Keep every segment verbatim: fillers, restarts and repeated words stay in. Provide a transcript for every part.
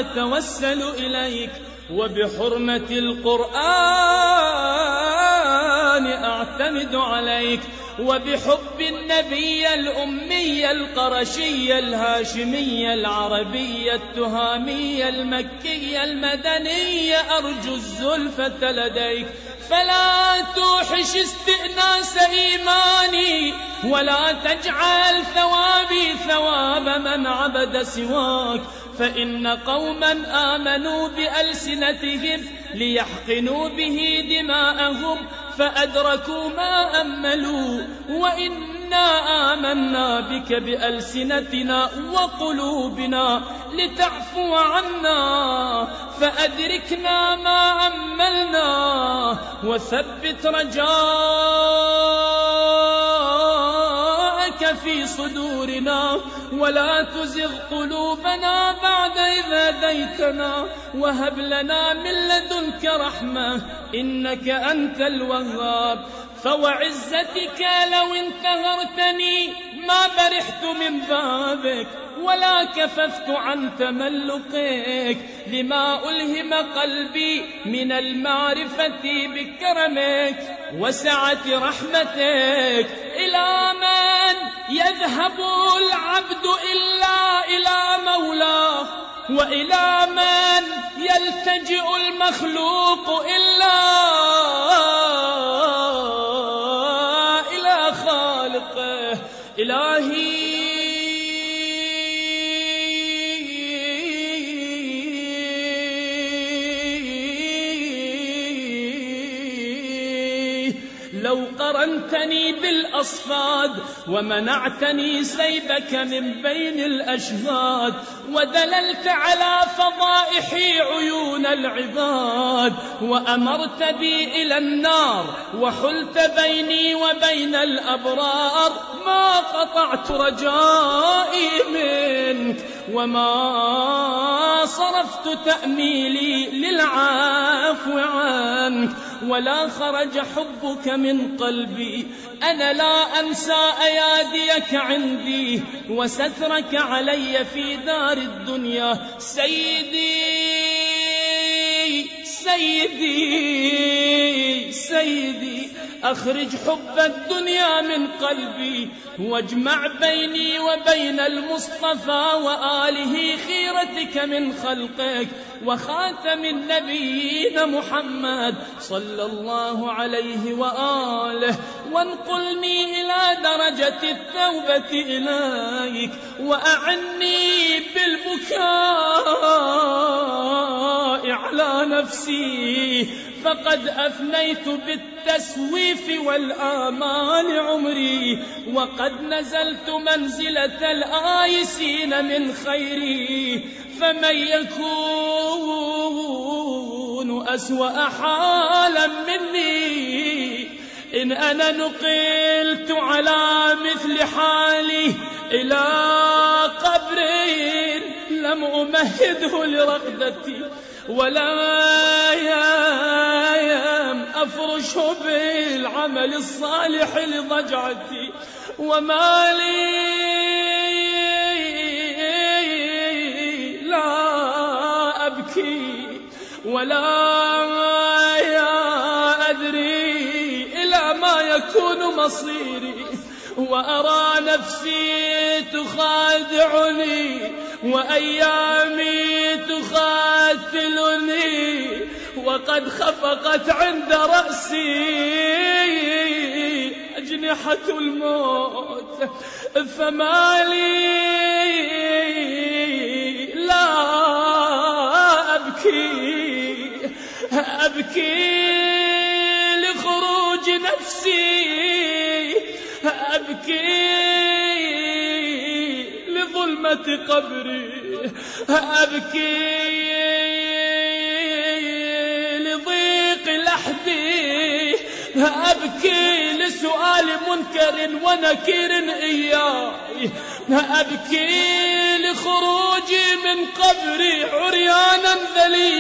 أتوسل إليك وبحرمة القرآن أعتمد عليك وبحب النبي الأمي القرشي الهاشمي العربي التهامي المكي المدني أرجو الزلفة لديك فلا توحش استئناس إيماني ولا تجعل ثوابي ثواب من عبد سواك فإن قوما آمنوا بألسنتهم ليحقنوا به دماءهم فأدركوا ما أملوا وإنا آمنا بك بألسنتنا وقلوبنا لتعفو عنا فأدركنا ما أملنا وثبت رجاءك في صدورنا ولا تزغ قلوبنا بعد إذ هديتنا وهب لنا من لدنك رحمة إنك أنت الوهاب فوعزتك لو انتهرتني ما برحت من بابك ولا كففت عن تملقك لما ألهم قلبي من المعرفة بكرمك وسعة رحمتك إلى من يذهب العبد إلا إلى مولاه وإلى من يلتجئ المخلوق إلا إلى خالقه إلهي لو قرنتني بالأصفاد ومنعتني سيبك من بين الأشهاد ودللت على فضائح عيون العباد وأمرت بي إلى النار وحلت بيني وبين الأبرار ما قطعت رجائي منك وما صرفت تأميلي للعفو عنك ولا خرج حبك من قلبي أنا لا أنسى أياديك عندي وسترك علي في دار الدنيا سيدي سيدي سيدي أخرج حب الدنيا من قلبي واجمع بيني وبين المصطفى وآله خيرتك من خلقك وخاتم النبيين محمد صلى الله عليه وآله وانقلني إلى درجة التوبة إليك وأعني بالبكاء على نفسي فقد أفنيت بالتسويف والآمال عمري وقد نزلت منزلة الآيسين من خيري فمن يكون أسوأ حالا مني إن أنا نقلت على مثل حالي إلى قبر لم أمهده لرقدتي ولا يام أفرش بالعمل الصالح لضجعتي وما لي لا أبكي ولا أدري إلى ما يكون مصيري وأرى نفسي تخادعني وأيامي تخاتلني وقد خفقت عند رأسي أجنحة الموت فما لي لا أبكي أبكي لخروج نفسي أبكي لظلمة قبري أبكي لضيق لحدي أبكي لسؤال منكر ونكير إياي أبكي لخروجي من قبري عريانا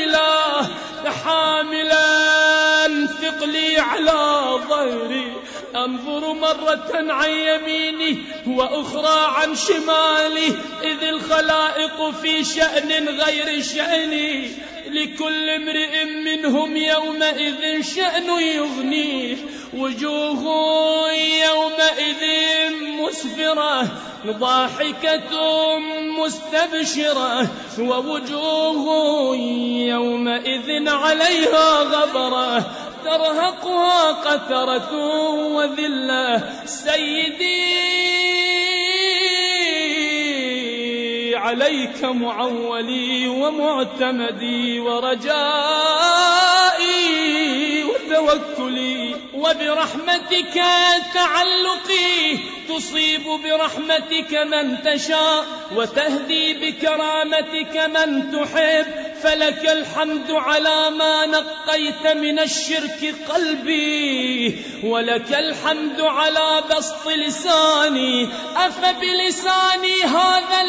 ذليلا حاملا ثقلي على ظهري أنظر مرة عن يميني وأخرى عن شمالي، إذ الخلائق في شأن غير شأني، لكل امرئ منهم يومئذ شأن يغنيه، وجوه يومئذ مسفرة ضاحكة مستبشرة، ووجوه يومئذ عليها غبرة ترهقها قترة وذلة. سيدي عليك معولي ومعتمدي ورجائي وتوكلي، وبرحمتك تعلقي، تصيب برحمتك من تشاء وتهدي بكرامتك من تحب، فلك الحمد على ما نقيت من الشرك قلبي، ولك الحمد على بسط لساني. أفبلساني هذا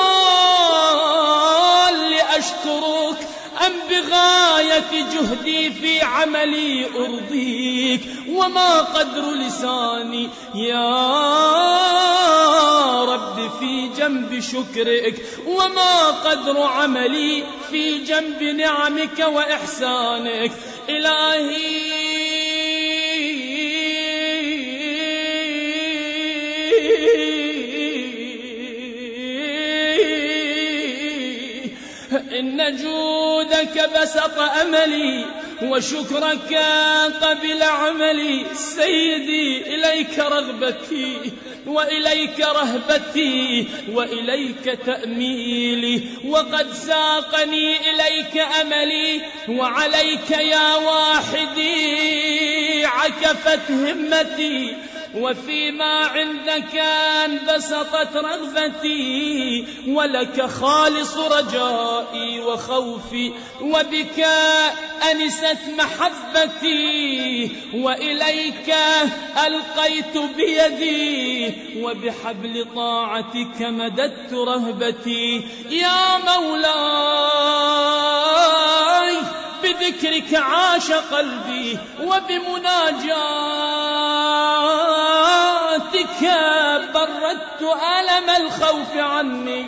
الكال لأشكرك أم بغاية جهدي في عملي أرضيك؟ وما قدر لساني يا رب في جنب شكرك، وما قدر عملي في جنب نعمك وإحسانك. إلهي إن جودك بسط أملي وشكرك قبل عملي. سيدي إليك رغبتي وإليك رهبتي وإليك تأميلي، وقد ساقني إليك أملي، وعليك يا واحدي عكفت همتي، وفيما عندك انبسطت رغبتي، ولك خالص رجائي وخوفي، وبك أنست محبتي، وإليك ألقيت بيدي، وبحبل طاعتك مددت رهبتي. يا مولاي بذكرك عاش قلبي، وبمناجاتك بردت ألم الخوف عني.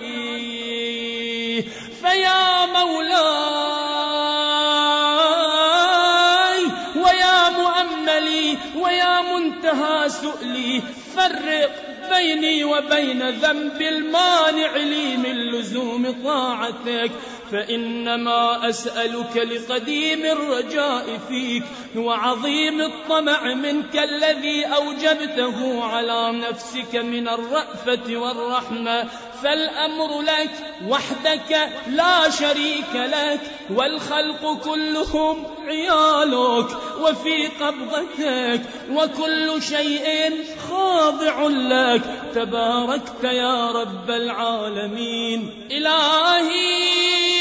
فيا مولاي ويا مؤملي ويا منتهى سؤلي، فرق بيني وبين ذنب المانع لي من لزوم طاعتك، فإنما أسألك لقديم الرجاء فيك وعظيم الطمع منك الذي أوجبته على نفسك من الرأفة والرحمة. فالأمر لك وحدك لا شريك لك، والخلق كلهم عيالك وفي قبضتك، وكل شيء خاضع لك، تباركت يا رب العالمين. إلهي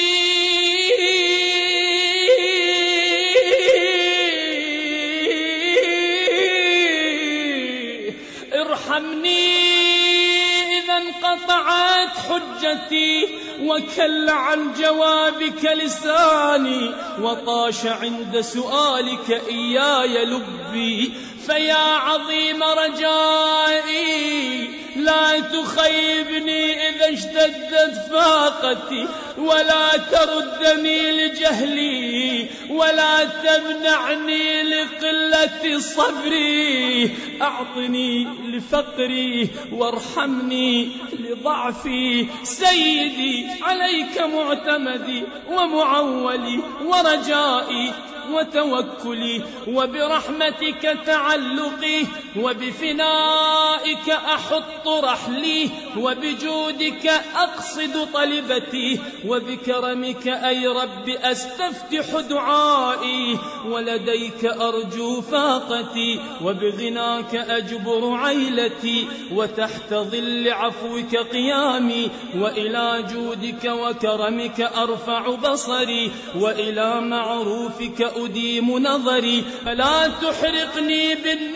ارحمني إذا انقطعت حجتي، وكل عن جوابك لساني، وطاش عند سؤالك إياي لبي. فيا عظيم رجائي لا تخيبني إذا اشتدت فاقتي، ولا تردني لجهلي، ولا تمنعني لقلة صبري. أعطني لفقري وارحمني لضعفي. سيدي عليك معتمدي ومعولي ورجائي وتوكلي، وبرحمتك تعلقي، وبفنائك أحط رحلي، وبجودك أقصد طلبتي، وبكرمك أي رب أستفتح دعائي، ولديك أرجو فاقتي، وبغناك أجبر عيلتي، وتحت ظل عفوك قيامي، وإلى جودك وكرمك أرفع بصري، وإلى معروفك أديم نظري. فلا تحرقني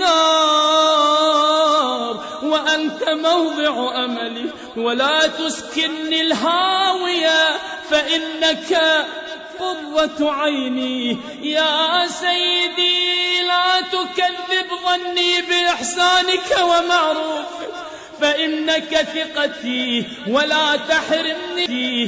بالنار وأنت موضع أملي، ولا تسكنني الهاوية فإنك قرة عيني. يا سيدي لا تكذب ظني بإحسانك ومعروفك، فإنك ثقتي ولا تحرمني.